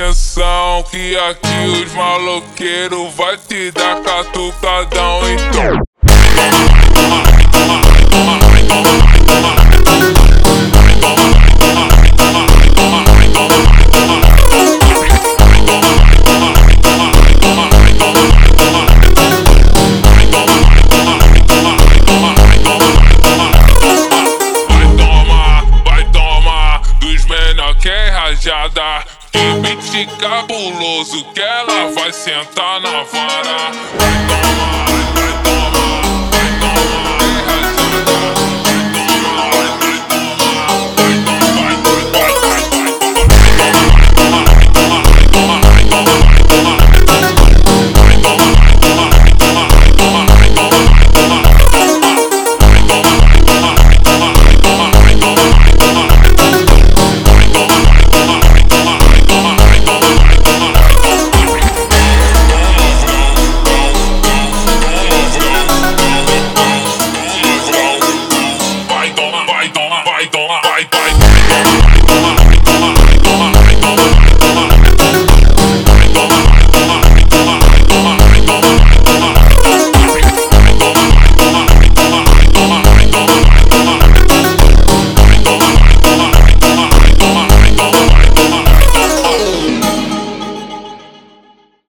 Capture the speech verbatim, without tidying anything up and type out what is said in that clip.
atenção, que aqui os maloqueiros vai te dar catucadão, então. Que é rajada, que beat cabuloso, que ela vai sentar na vara. Vai tomar, vai tomar, vai tomar.